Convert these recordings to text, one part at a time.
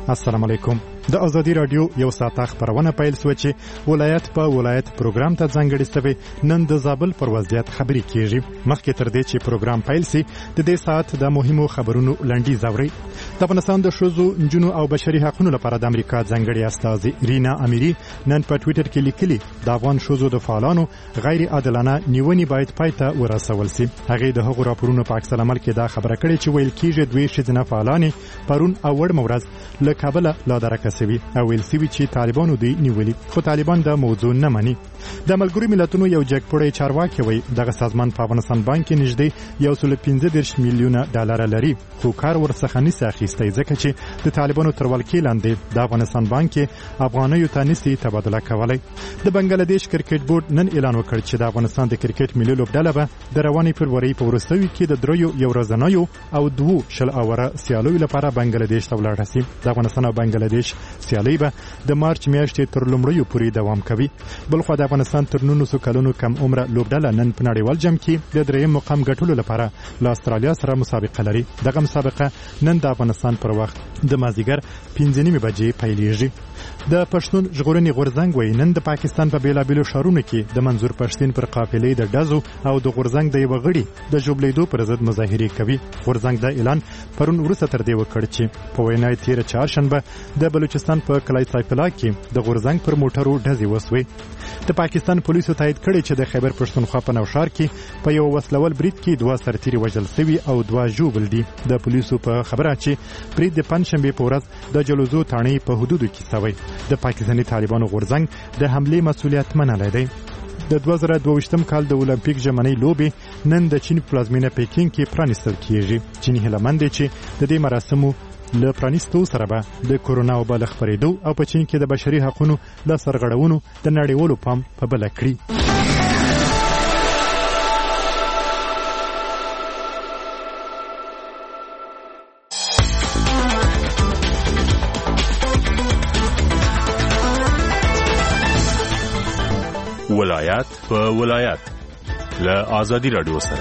السلام علیکم. د ازادي رادیو یو ساعته خبرونه پیل سو چې ولایت په ولایت پروګرام ته ځانګړی سوي نن د زابل پر وضعیت خبري کیږي. مخکې تر دې چې پروګرام پیل سي د دې ساعت د مهمو خبرونو لنډیز اوري. د افغانستان د ښځو، نجونو او بشري حقوقو لپاره د امریکا ځانګړي استاذ رینا اميري نن په ټوئیټر کې لیکلي د افغان ښځو د فعالانو غیر عادلانه نیونې باید پایته ورسول سي. هغه د هغو راپورونو په عکس العمل کې دا خبره کړې چې ویل کېږي دوی ښځینه فعالانې پرون او وړ مورز له کابل لا درکه سوي او ویل سوي چې طالبانو دوی نیولي، خو طالبان د موضوع نه مانی. د ملګرو ملتونو یو جګپوړی چارواکي وایي دغه سازمان په افغانستان باندې نږدې 115 میلیونه ډالر لري، خو کار ورڅخه نشي اخیستی ځکه چې د طالبانو تر ولکې لاندې د افغانستان باندې افغانیو ته نشي تبادله کولای. د بنگلاديش کرکټ بورډ نن اعلان وکړ چې د افغانستان د کرکټ ملي لوبډله به د رواني فروری په وروستیو کې د دریو یو ورځنیو او 2 شل اوره سیالیو لپاره بنگلاديش ته ولاړ شي. د افغانستان او بنگلاديش سیالي به د مارچ میاشتې تر لومړیو پورې دوام کوي. بلخو د افغانستان تر 900 کلونو کم عمره لوبډله نن په نړیوال جام کې د دریم مقام ګټلو لپاره له استرالیا سره مسابقه لري. دغه مسابقه نن د افغانستان پر وخت د مازیګر 5:30 بجې پیلېږي. د پښتون ژغورنې غورځنګ وایي نن د پاکستان په بیلابیلو ښارونو کې د منظور پښتين پر قافلې د ډزو او د غورځنګ د یو غړي د جوړېدو پر ضد مظاهرې کوي. غورځنګ د اعلان پرون وروسته تر دې وکړ چې په وینا تیر چهارشنبه د بلوچستان په کلای سایفلا کې د غورځنګ پر موټرو ډزې وسوي. د پاکستان پولیسو تایید کړي چې د خیبر پښتونخوا په نوشهر کې په یو وسلول برید کې 2 سرتیري وژل شوي او 2 ژوبل دي. د پولیسو په خبره چې برید د پنځشنبه په ورځ د جلوزو تاڼې په حدودو کې شوی. د پاکستاني طالبانو غورځنګ د حمله مسؤلیت منلی دی. د 2022م کال د اولمپیک ژمنۍ لوبې نن د چین پلازمینه پکین کې پرانیستل کیږي. چینی هلمند چې د دې مراسمو له پرانیستو سره به د کورونا وبا خبرېدو او په چین کې د بشري حقوقو د سرغړونو د نړیوالو پام په بل کړی. ولایت په ولایت له ازادي رادیو سره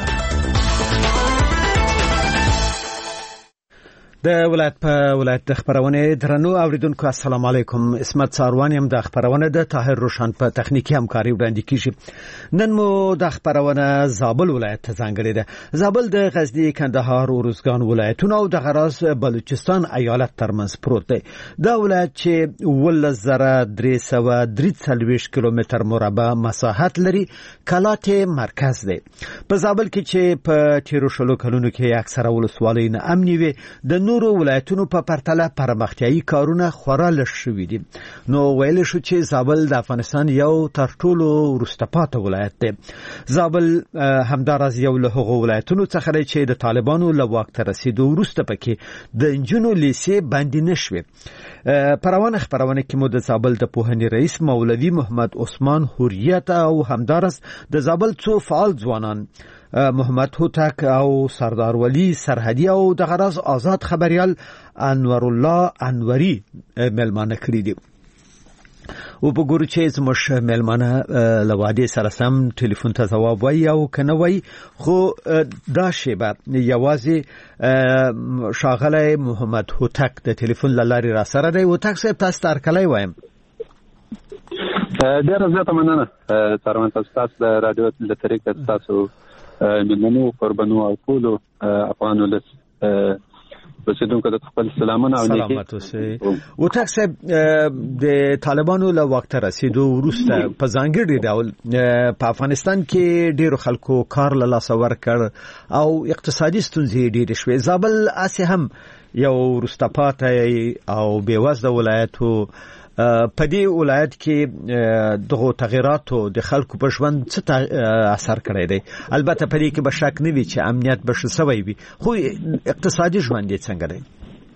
د ولایت په ولایت د خبرونه درنو اوریدونکو السلام علیکم. اسمت ساروان يم. د خبرونه د طاهر روشن په تخنیکی همکاري وړاندې کیږي. نن مو د خبرونه زابل ولایت ته ځانګړې ده. زابل د غزنی، کندهار او روزګان ولایتونو او د غراس بلوچستان ایالت ترمنځ پروت دی. دا ولایت چې 11343 کیلومتر مربع مساحت لري کلات مرکز دی. په زابل کې چې په تیرو شلو کلونو کې اکثره ولسوالۍ نه امني وي، د نورو ولایتونو په پرتله پرمختیايي کارونه خورا لږ شوي دي. نو ویل شو چې زابل د افغانستان یو تر ټولو وروسته پاتې ولایت دی. زابل همداراز یو له هغو ولایتونو څخه دی چې د طالبانو له واک ته رسیدو وروسته پکې د انجونو لیسې بندي نشوي. پروانه خبرونه کې مو د زابل د پوهنې رئیس مولوي محمد عثمان حریت او همداراز د زابل څو فعال ځوانان محمد هوتک او سردار ولی سرحدی او د غراز آزاد خبريال انور الله انوری ملمانه کړی دي. او په ګورو چې زموږ ملمانه لوادي سره سم ټلیفون ته جواب وایي او کنه وایي، خو دا شیبه یوازې شاغله محمد هوتک د ټلیفون لاري را سره دی. هوتک صاحب تاسو تر کله وایم؟ ډېر زیاته مننه ترمن تاسو د رادیو د طریقې تاسو ملمنو قربانو او ټولو افغانو له رسیدونکو د خپل سلامونه او سلامات اوسئ. هوتک صاحب د طالبانو له وخت رسیدو وروسته په ځانګړي ډول په افغانستان کې ډیرو خلکو کار له لاسه ورکړ او اقتصادي ستونزې ډېرې شوې. زابل اسې هم یو وروسته پاتې او بېوزله ولایتو په دې ولایت کې دغه تغیراتو د خلکو په ژوند څه اثر کړی دی؟ البته په دې کې به شک نه وي چې امنیت به ښه شوی وي، خو اقتصادي ژوند یې څنګه دی؟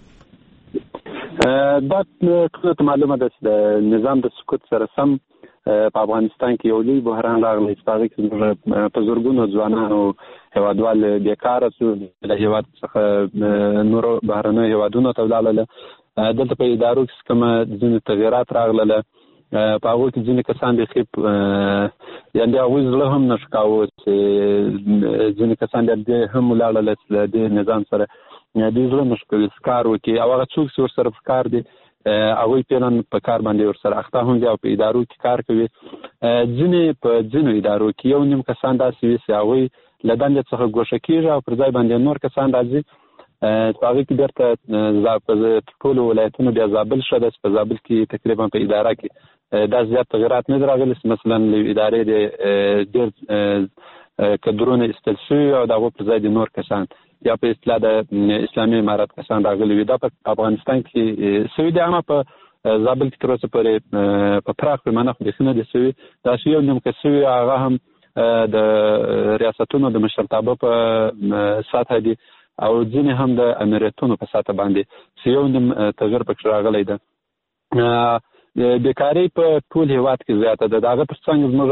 دا ټول معلومه ده چې د نظام د سقوط سره سم په افغانستان کې یو لوی بحران راغلی چې په زورګونو ځوانانو هیوادوال بیکاره شو، له هیواد څخه نورو بهرنیو هیوادونو ته ولاړل. دلته په ادارو کې کوم ځینې تغیرات راغله، په هغه کې ځینې کسان د خپ یعنی هغه زله هم نشکاو چې ځینې کسان د هم ولاړل د نظام سره د زله مشکل کار وکي او هغه څوک چې سره کار دي هغوی پیلن په کار باندې ورسره اخته هم دي او په ادارو کې کار کوي. ځینې ادارو کې یو نیم کسان داسې وي چې هغوی له دندې څخه ګوښه کېږي او پر ځای باندې نور کسان راځي. په هغې کې بیرته په ټولو ولایتونو بیا زابل ښه ده چې په زابل کې تقریبا په اداره کې دا زیات تغیرات نه دي راغلي. مثلا له ادارې د ډېر کدرونه ایستل شوي او د هغو پر ځای د نور کسان یا په اصطلاح د اسلامي امارت کسان راغلي وي. دا په افغانستان کې سوي دي، اما په زابل کې تر اوسه پورې په پراخ پیمانه خو بیخي نه دي سوي. دا چې یو نیم که سوي هغه هم د ریاستونو د مشرتابه په سطحه دي او ځینې هم د امریتونو په سطحه باندې چې یو نیم تغیر پکې راغلی ده. بیکاري په ټول هیواد کې زیاته ده. د هغه تر څنګ زموږ